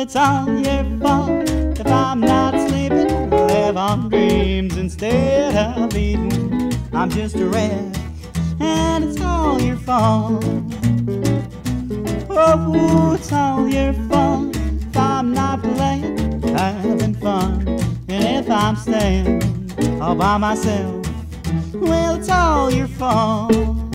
it's all your fault if I'm not sleeping. Live on dreams instead of eating. I'm just a wreck, and it's all your fault. Oh, it's all your fault if I'm not playing, having fun. And if I'm staying all by myself, well, it's all your fault.